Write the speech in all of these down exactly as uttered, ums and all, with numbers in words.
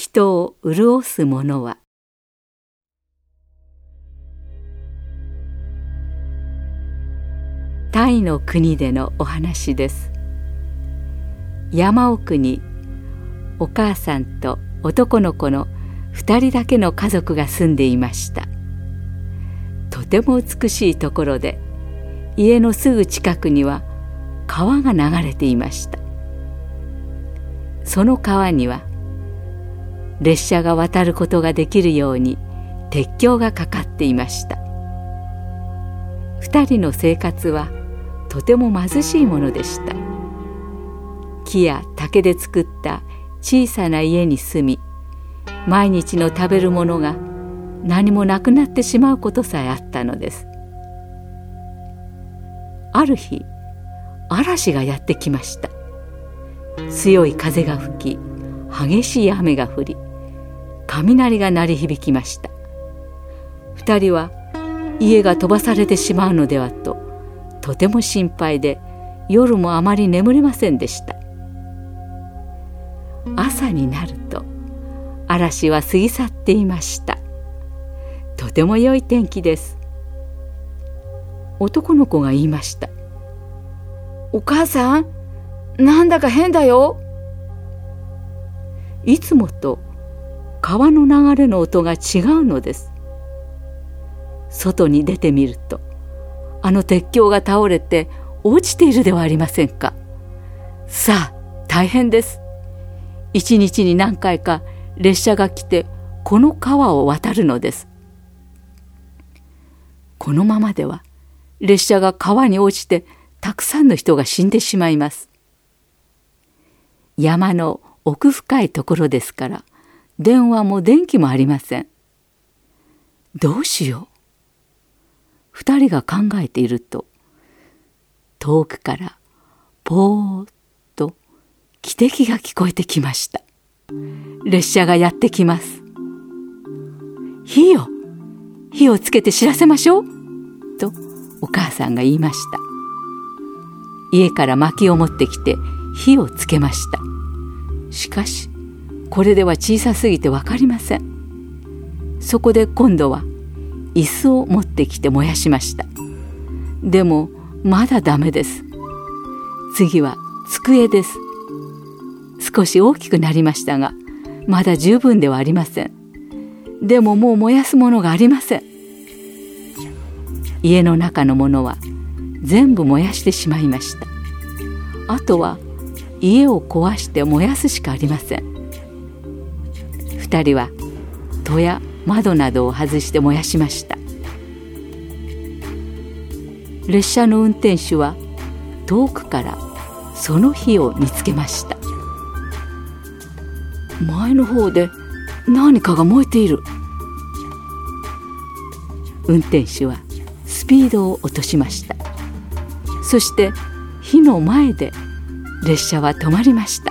人を潤すものは。タイの国でのお話です。山奥にお母さんと男の子の二人だけの家族が住んでいました。とても美しいところで、家のすぐ近くには川が流れていました。その川には列車が渡ることができるように鉄橋がかかっていました。二人の生活はとても貧しいものでした。木や竹で作った小さな家に住み、毎日の食べるものが何もなくなってしまうことさえあったのです。ある日、嵐がやってきました。強い風が吹き、激しい雨が降り、雷が鳴り響きました。二人は家が飛ばされてしまうのではと、とても心配で、夜もあまり眠れませんでした。朝になると、嵐は過ぎ去っていました。とても良い天気です。男の子が言いました。お母さん、なんだか変だよ。いつもと川の流れの音が違うのです。外に出てみると、あの鉄橋が倒れて落ちているではありませんか。さあ、大変です。一日に何回か列車が来てこの川を渡るのです。このままでは列車が川に落ちてたくさんの人が死んでしまいます。山の奥深いところですから、電話も電気もありません。どうしよう。二人が考えていると、遠くからぽーっと汽笛が聞こえてきました。列車がやってきます。火よ、火をつけて知らせましょうとお母さんが言いました。家から薪を持ってきて火をつけました。しかしこれでは小さすぎて分かりません。そこで今度は椅子を持ってきて燃やしました。でもまだダメです。次は机です。少し大きくなりましたが、まだ十分ではありません。でももう燃やすものがありません。家の中のものは全部燃やしてしまいました。あとは家を壊して燃やすしかありません。二人は戸や窓などを外して燃やしました。列車の運転手は遠くからその火を見つけました。前の方で何かが燃えている。運転手はスピードを落としました。そして火の前で列車は止まりました。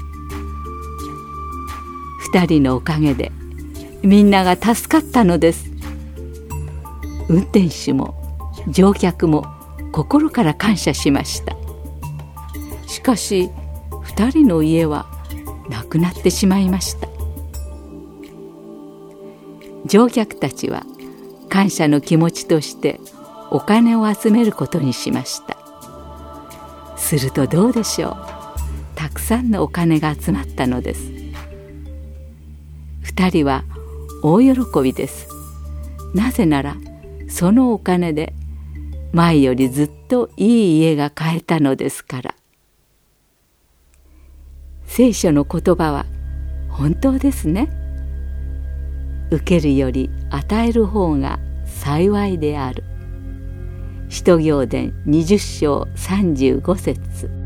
二人のおかげでみんなが助かったのです。運転手も乗客も心から感謝しました。しかし二人の家はなくなってしまいました。乗客たちは感謝の気持ちとしてお金を集めることにしました。するとどうでしょう。たくさんのお金が集まったのです。二人は大喜びです。なぜならそのお金で前よりずっといい家が買えたのですから。聖書の言葉は本当ですね。受けるより与える方が幸いである。使徒行伝にじゅっ章さんじゅうご節。